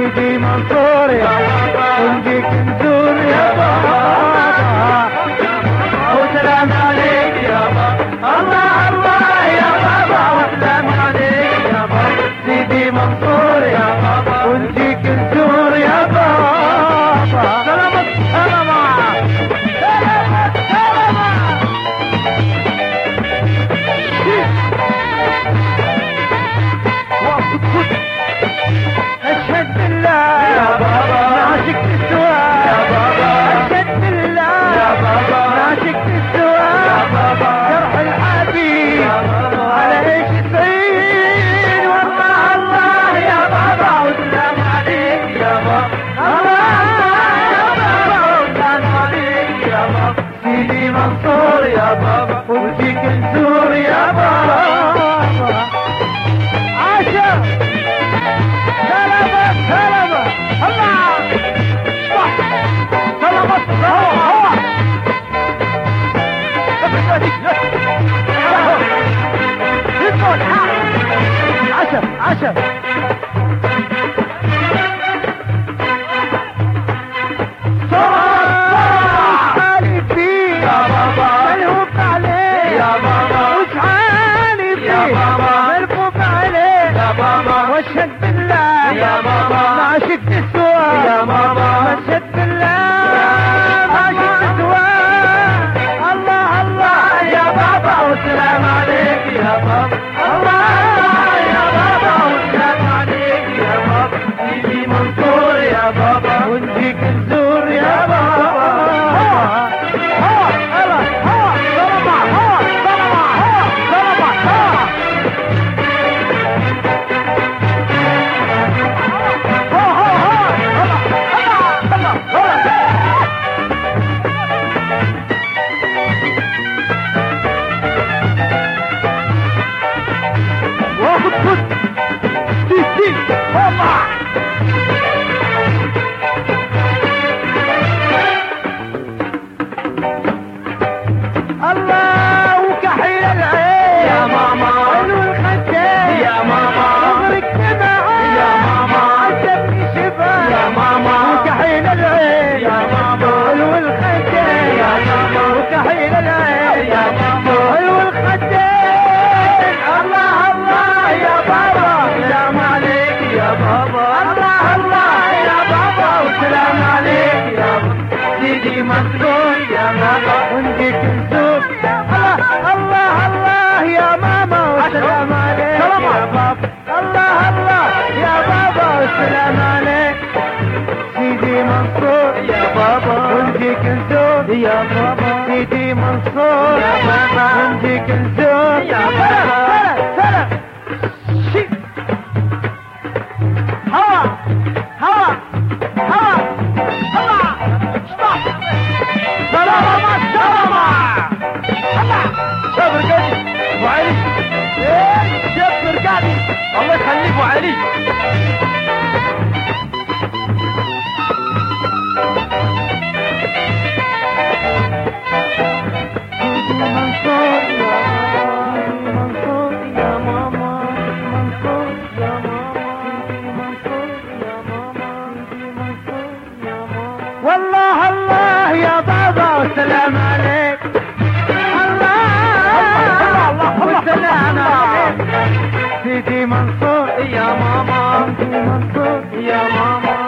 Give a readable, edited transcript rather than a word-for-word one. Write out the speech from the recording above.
سيدي منصور يا بابا ونجيك نزور يا بابا وسلام عليك يا بابا الله الله يا بابا وسلام عليك يا بابا سيدي منصور يا بابا ونجيك نزور يا بابا سلامت سلامت سلامت سلامت أشهد بالله يا بابا ناشك السواء يا بابا أشهد بالله يا بابا ناشك السواء يا بابا جرح الحبيب يا بابا على ايش يصير والله الله يا بابا وسلام عليك يا بابا الله يا بابا وسلام عليك يا بابا سيدي منصور يا بابا وجيك نزور يا بابا عاشر سلامة سلامة الله صح سلامة هو عشر عشر حالي فيه يا بابا ملهوف عليه يا بابا وش حالي فيه يا بابا ملهوف عليه يا بابا واشهد بالله يا بابا ما شفت السوى يا بابا واشهد بالله ما شفت السوى الله الله يا بابا والسلام عليك يا بابا الله يا بابا والسلام عليك يا بابا سيدي منصور يا بابا ونجيك نزور يا بابا الله وكحيل العين يا ماما حلو الخدين يا ماما صغرك دمعين يا ماما عجبني شفاك يا ماما وكحيل العين يا ماما حلو الخدين يا ماما وكحيل العين يا ماما حلو الخدين الله الله يا بابا سلام عليك يا بابا الله الله يا بابا وسلام عليك يا بابا سيدي منصور يا بابا ونجيك نزور الله الله يا ماما والسلام عليك يا بابا الله الله يا بابا والسلام عليك سيدي منصور يا بابا ونجيك نزور يا بابا سيدي منصور يا بابا ونجيك نزور يا بابا سلام هوا هوا هوا هوا سلامة سلامة شاف رقادي ابو علي ايه شاف رقادي الله يخليك ابو علي منصور يا ماما منصور يا ماما والله الله يا بابا والسلام عليك والسلام عليك سيدي منصور يا ماما سيدي منصور يا ماما